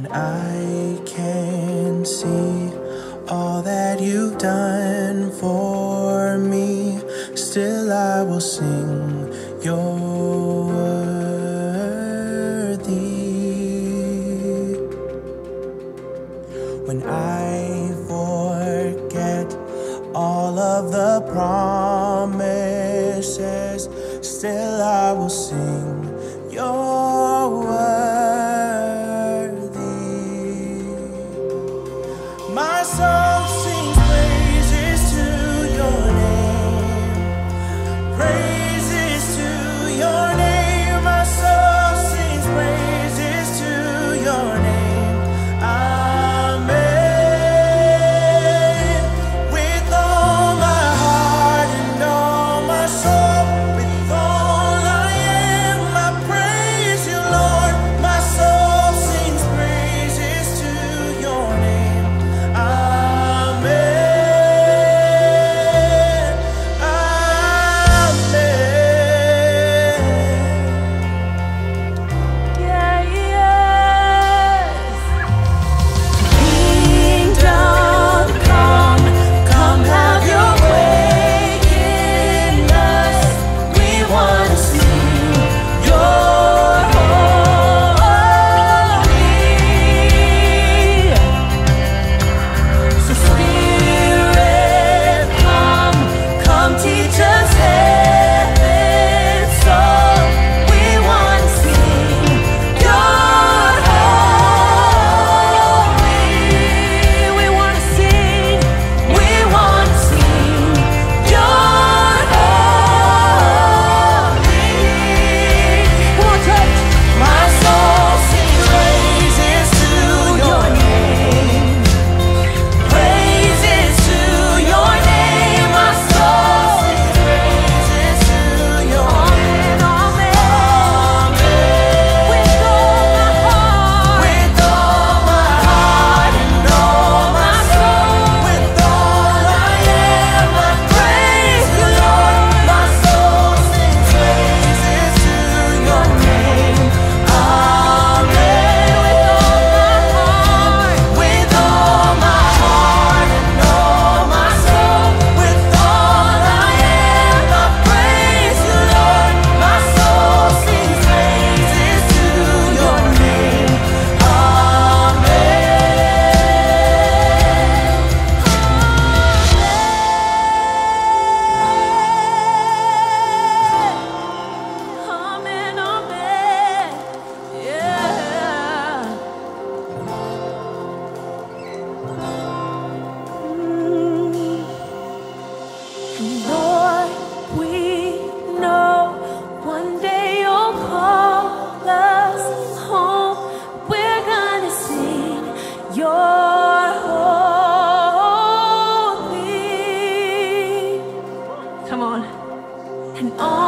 I can see all that you've done for me, still I will sing you're worthy. When I forget all of the promises, still I will sing you're worthy. My soul sings praises to your name, praises to your name. My soul sings praises to your name. Amen. With all my heart and all my soul, with all I am, I praise you, Lord. My soul sings praises to your name. Amen. Amen. Yeah, yes. Kingdom come, come have your way in us. We want to see your holy. So Spirit, come teach us heaven's song. We want to sing your holy. We want to sing your holy. Come on, church. My soul sings praises to your name. Praises to your name, my soul sings praises to your name. Amen, amen. With all my heart and all my soul, with all I am, I praise you, Lord. My soul sings praises to your name. Amen. With all my heart and all my soul, with all I am, I praise you, Lord. My soul sings praises to your name. Amen, amen. Yeah. Lord, we know one day you'll call us home. We're gonna sing your holy. Come on. And all